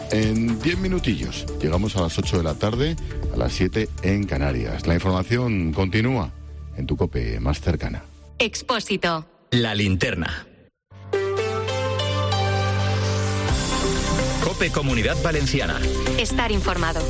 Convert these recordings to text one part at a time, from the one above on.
En 10 minutillos llegamos a las 8 de la tarde, a las 7 en Canarias. La información continúa en tu COPE más cercana. Expósito. La linterna. COPE Comunidad Valenciana. Estar informado.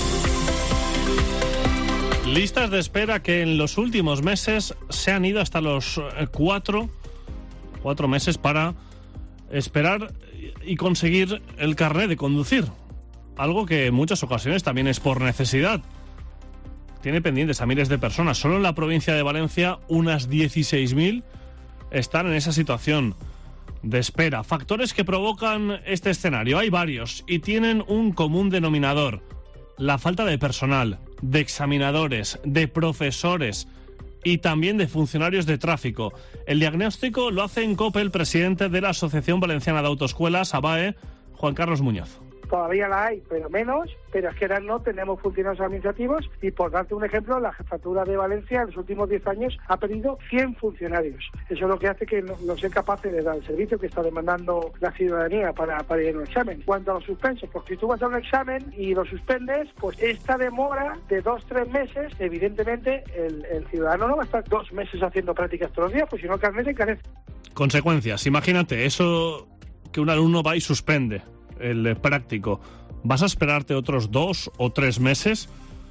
Listas de espera que en los últimos meses se han ido hasta los 4 meses para esperar y conseguir el carnet de conducir. Algo que en muchas ocasiones también es por necesidad. Tiene pendientes a miles de personas. Solo en la provincia de Valencia unas 16.000 están en esa situación de espera. Factores que provocan este escenario. Hay varios y tienen un común denominador. La falta de personal, de examinadores, de profesores y también de funcionarios de tráfico. El diagnóstico lo hace en COPE el presidente de la Asociación Valenciana de Autoescuelas, AVAE, Juan Carlos Muñoz. Todavía la hay, pero menos, pero es que ahora no tenemos funcionarios administrativos y, por darte un ejemplo, la Jefatura de Valencia en los últimos 10 años ha perdido 100 funcionarios. Eso es lo que hace que no sean capaces de dar el servicio que está demandando la ciudadanía para ir a un examen. Cuanto a los suspensos, porque si tú vas a un examen y lo suspendes, pues esta demora de 2-3 meses, evidentemente el ciudadano no va a estar 2 meses haciendo prácticas todos los días, pues si no el carnet se encarece. Consecuencias, imagínate, eso que un alumno va y suspende el práctico, ¿vas a esperarte otros 2 o 3 meses?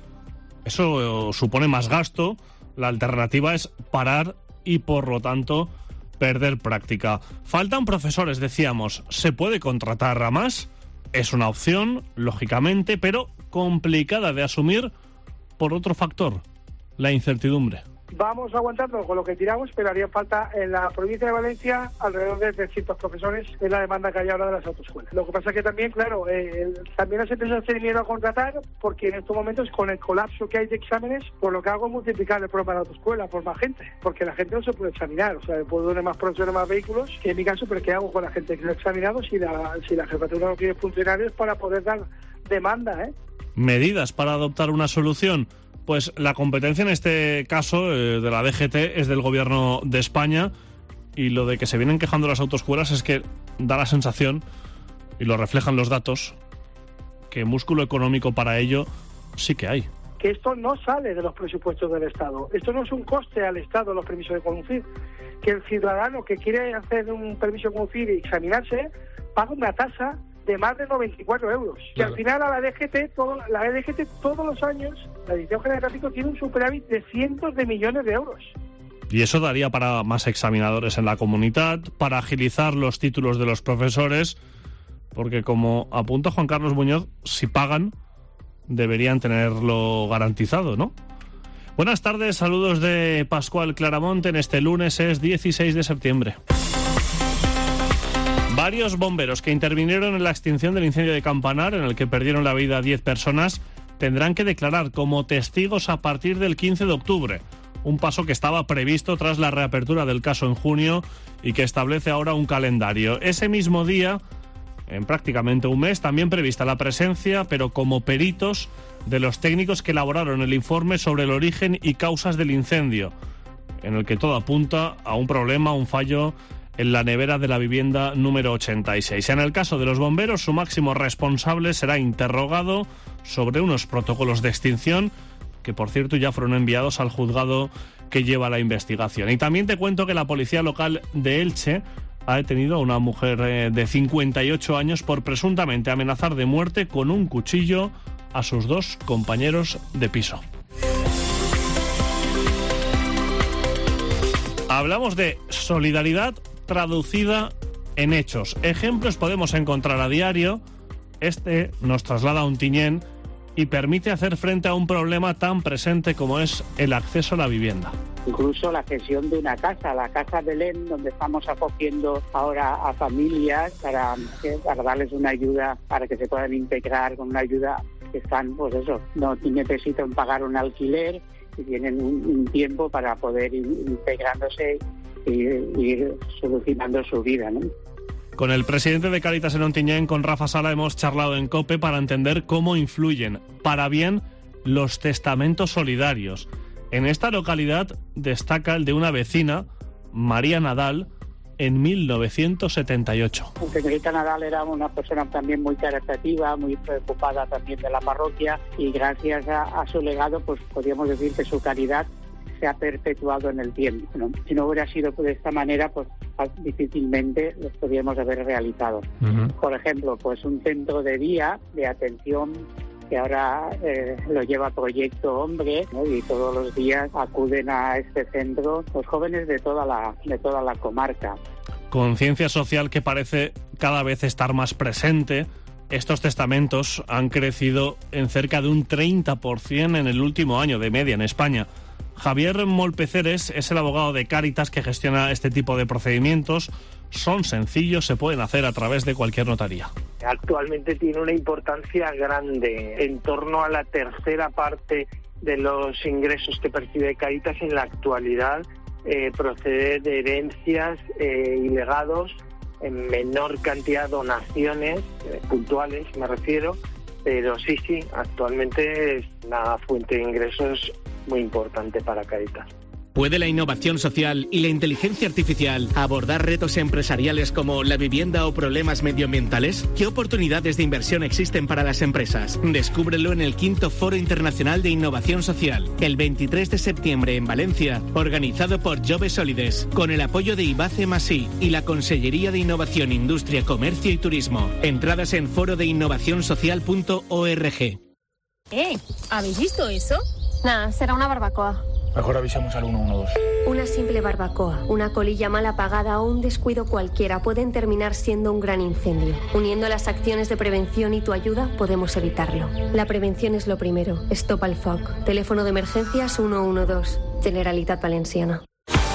Eso supone más gasto. La alternativa es parar y, por lo tanto, perder práctica. Faltan profesores, decíamos. ¿Se puede contratar a más? Es una opción, lógicamente, pero complicada de asumir por otro factor, la incertidumbre. Vamos aguantando con lo que tiramos, pero haría falta en la provincia de Valencia alrededor de 300 profesores, es la demanda que hay ahora de las autoescuelas. Lo que pasa es que también, claro, también las empresas tienen miedo a contratar porque en estos momentos, con el colapso que hay de exámenes, pues lo que hago es multiplicar el programa de autoescuela por más gente, porque la gente no se puede examinar. O sea, puedo tener más profesores, más vehículos, que en mi caso, pero ¿qué hago con la gente que no ha examinado si la jefatura no tiene funcionarios para poder dar demanda, Medidas para adoptar una solución. Pues la competencia en este caso de la DGT es del Gobierno de España, y lo de que se vienen quejando las autoescuelas es que da la sensación, y lo reflejan los datos, que músculo económico para ello sí que hay. Que esto no sale de los presupuestos del Estado. Esto no es un coste al Estado los permisos de conducir. Que el ciudadano que quiere hacer un permiso de conducir y examinarse paga una tasa de más de 94 euros. Claro. Que al final a la DGT todos los años, la Dirección General de Tráfico tiene un superávit de cientos de millones de euros. Y eso daría para más examinadores en la comunidad, para agilizar los títulos de los profesores, porque como apunta Juan Carlos Muñoz, si pagan, deberían tenerlo garantizado, ¿no? Buenas tardes, saludos de Pascual Claramonte en este lunes, es 16 de septiembre. Varios bomberos que intervinieron en la extinción del incendio de Campanar, en el que perdieron la vida 10 personas, tendrán que declarar como testigos a partir del 15 de octubre. Un paso que estaba previsto tras la reapertura del caso en junio y que establece ahora un calendario. Ese mismo día, en prácticamente un mes, también prevista la presencia, pero como peritos, de los técnicos que elaboraron el informe sobre el origen y causas del incendio, en el que todo apunta a un problema, un fallo en la nevera de la vivienda número 86. En el caso de los bomberos, su máximo responsable será interrogado sobre unos protocolos de extinción que, por cierto, ya fueron enviados al juzgado que lleva la investigación. Y también te cuento que la policía local de Elche ha detenido a una mujer de 58 años por presuntamente amenazar de muerte con un cuchillo a sus 2 compañeros de piso. Hablamos de solidaridad traducida en hechos. Ejemplos podemos encontrar a diario. Este nos traslada a Ontinyent y permite hacer frente a un problema tan presente como es el acceso a la vivienda. Incluso la cesión de una casa, la Casa Belén, donde estamos acogiendo ahora a familias para darles una ayuda, para que se puedan integrar con una ayuda que están, pues eso, no necesitan pagar un alquiler y tienen un tiempo para poder ir integrándose y ir solucionando su vida, ¿no? Con el presidente de Cáritas en Ontinyent, con Rafa Sala, hemos charlado en COPE para entender cómo influyen para bien los testamentos solidarios. En esta localidad destaca el de una vecina, María Nadal, en 1978. Señorita Nadal era una persona también muy caritativa, muy preocupada también de la parroquia, y gracias a su legado, pues podríamos decir que su caridad se ha perpetuado en el tiempo, ¿no? Si no hubiera sido de esta manera, pues difícilmente los podríamos haber realizado. Por ejemplo, pues un centro de día de atención que ahora lo lleva Proyecto Hombre, ¿no? Y todos los días acuden a este centro los jóvenes de toda la comarca. Conciencia social que parece cada vez estar más presente. Estos testamentos han crecido en cerca de un 30% en el último año de media en España. Javier Molpeceres es el abogado de Cáritas que gestiona este tipo de procedimientos. Son sencillos, se pueden hacer a través de cualquier notaría. Actualmente tiene una importancia grande, en torno a la tercera parte de los ingresos que percibe Cáritas en la actualidad procede de herencias y legados, en menor cantidad donaciones puntuales me refiero, pero sí, actualmente es una fuente de ingresos muy importante para Cáritas. ¿Puede la innovación social y la inteligencia artificial abordar retos empresariales como la vivienda o problemas medioambientales? ¿Qué oportunidades de inversión existen para las empresas? Descúbrelo en el 5º Foro Internacional de Innovación Social, el 23 de septiembre en Valencia, organizado por Jove Solides, con el apoyo de Ibace Masí y la Consellería de Innovación, Industria, Comercio y Turismo. Entradas en forodeinnovacionsocial.org. ¿Habéis visto eso? Nada, será una barbacoa. Mejor avisamos al 112. Una simple barbacoa, una colilla mal apagada o un descuido cualquiera pueden terminar siendo un gran incendio. Uniendo las acciones de prevención y tu ayuda, podemos evitarlo. La prevención es lo primero. Stop al foc. Teléfono de emergencias 112. Generalitat Valenciana.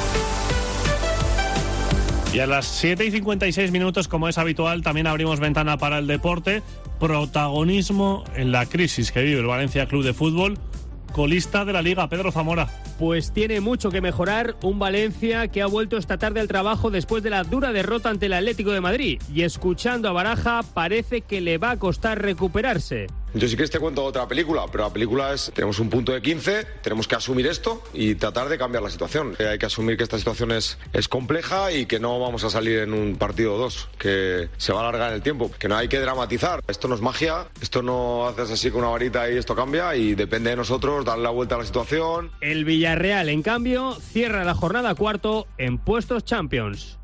Y a las 7:56, como es habitual, también abrimos ventana para el deporte. Protagonismo en la crisis que vive el Valencia Club de Fútbol. Colista de la Liga, Pedro Zamora. Pues tiene mucho que mejorar un Valencia que ha vuelto esta tarde al trabajo después de la dura derrota ante el Atlético de Madrid. Y escuchando a Baraja, parece que le va a costar recuperarse. Yo sí que te cuento otra película, pero la película es, tenemos un punto de 15, tenemos que asumir esto y tratar de cambiar la situación. Hay que asumir que esta situación es compleja y que no vamos a salir en un partido o dos, que se va a alargar en el tiempo, que no hay que dramatizar. Esto no es magia, esto no haces así con una varita y esto cambia, y depende de nosotros darle la vuelta a la situación. El Villarreal, en cambio, cierra la jornada cuarto en puestos Champions.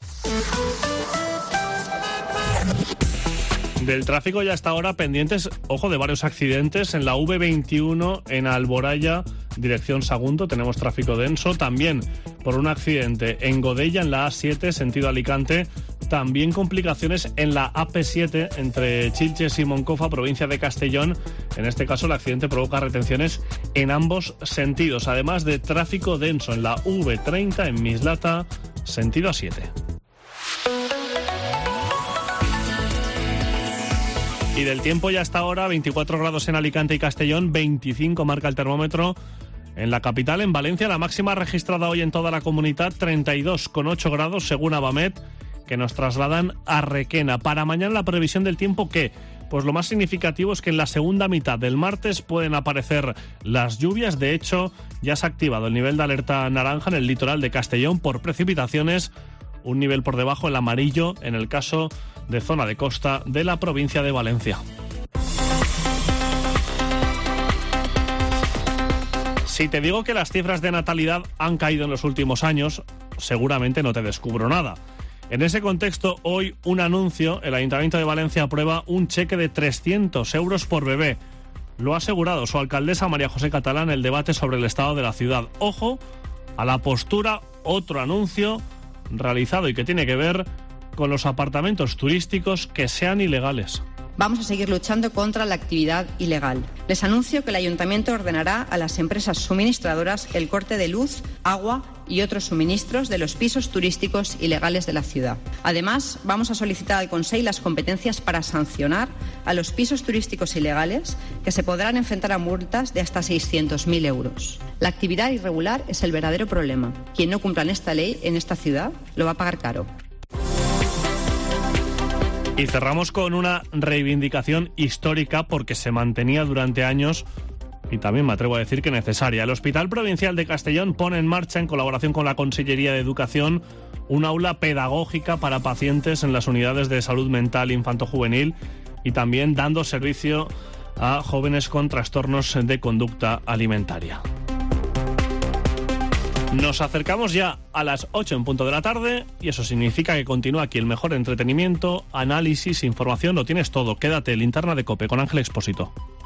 Del tráfico ya hasta ahora pendientes, ojo, de varios accidentes en la V21 en Alboraya, dirección Sagunto, tenemos tráfico denso, también por un accidente en Godella en la A7, sentido Alicante, también complicaciones en la AP7 entre Chilches y Moncofa, provincia de Castellón, en este caso el accidente provoca retenciones en ambos sentidos, además de tráfico denso en la V30 en Mislata, sentido A7. Y del tiempo ya hasta ahora, 24 grados en Alicante y Castellón, 25 marca el termómetro en la capital. En Valencia la máxima registrada hoy en toda la comunidad, 32,8 grados según Abamet, que nos trasladan a Requena. Para mañana la previsión del tiempo, ¿qué? Pues lo más significativo es que en la segunda mitad del martes pueden aparecer las lluvias. De hecho, ya se ha activado el nivel de alerta naranja en el litoral de Castellón por precipitaciones, un nivel por debajo, el amarillo, en el caso de zona de costa de la provincia de Valencia. Si te digo que las cifras de natalidad han caído en los últimos años, seguramente no te descubro nada. En ese contexto, hoy un anuncio, el Ayuntamiento de Valencia aprueba un cheque de 300 euros por bebé. Lo ha asegurado su alcaldesa María José Catalán en el debate sobre el estado de la ciudad. Ojo a la postura, otro anuncio realizado y que tiene que ver con los apartamentos turísticos que sean ilegales. Vamos a seguir luchando contra la actividad ilegal. Les anuncio que el Ayuntamiento ordenará a las empresas suministradoras el corte de luz, agua y otros suministros de los pisos turísticos ilegales de la ciudad. Además, vamos a solicitar al Consell las competencias para sancionar a los pisos turísticos ilegales, que se podrán enfrentar a multas de hasta 600.000 euros. La actividad irregular es el verdadero problema. Quien no cumpla esta ley en esta ciudad lo va a pagar caro. Y cerramos con una reivindicación histórica porque se mantenía durante años y también me atrevo a decir que necesaria. El Hospital Provincial de Castellón pone en marcha, en colaboración con la Consellería de Educación, un aula pedagógica para pacientes en las unidades de salud mental infanto-juvenil y también dando servicio a jóvenes con trastornos de conducta alimentaria. Nos acercamos ya a las 8 en punto de la tarde y eso significa que continúa aquí el mejor entretenimiento, análisis, información, lo tienes todo. Quédate, Linterna de COPE con Ángel Expósito.